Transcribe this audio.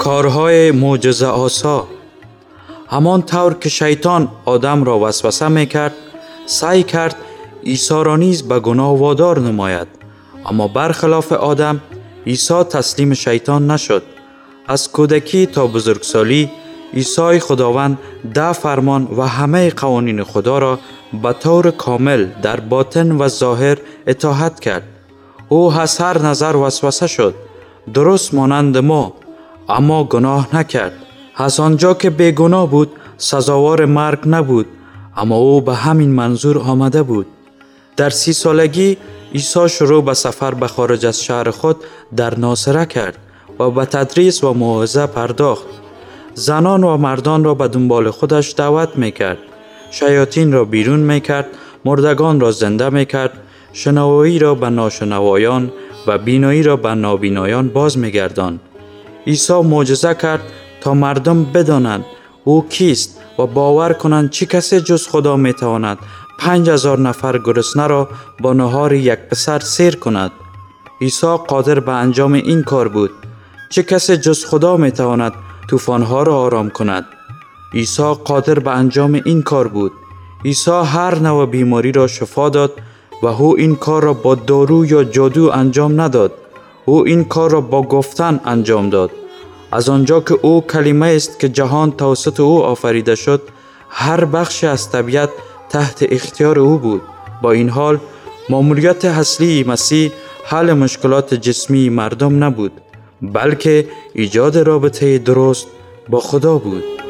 کارهای معجزه آسا. همان طور که شیطان آدم را وسوسه میکرد، سعی کرد عیسی را نیز به گناه وادار نماید. اما برخلاف آدم، عیسی تسلیم شیطان نشد. از کودکی تا بزرگسالی عیسی خداوند 10 فرمان و همه قوانین خدا را به طور کامل در باطن و ظاهر اطاعت کرد. او از هر نظر وسوسه شد، درست مانند ما، اما گناه نکرد. از آنجا که بیگناه بود سزاوار مرگ نبود، اما او به همین منظور آمده بود. در 30 سالگی عیسی شروع به سفر به خارج از شهر خود در ناصره کرد و به تدریس و موعظه پرداخت. زنان و مردان را به دنبال خودش دعوت میکرد، شیاطین را بیرون میکرد، مردگان را زنده میکرد، شنوایی را به ناشنوایان و بینایی را به نابینایان باز میگرداند. عیسی معجزه کرد تا مردم بدانند او کیست و باور کنند چه کسی جز خدا میتواند 5000 نفر گرسنه را با نهار یک پسر سیر کند. عیسی قادر به انجام این کار بود. چه کسی جز خدا میتواند طوفان‌ها را آرام کند؟ عیسی قادر به انجام این کار بود. عیسی هر نوع بیماری را شفا داد و او این کار را با دارو یا جادو انجام نداد. او این کار را با گفتن انجام داد. از آنجا که او کلمه است که جهان توسط او آفریده شد، هر بخش از طبیعت تحت اختیار او بود. با این حال مأموریت اصلی مسیح حل مشکلات جسمی مردم نبود، بلکه ایجاد رابطه درست با خدا بود.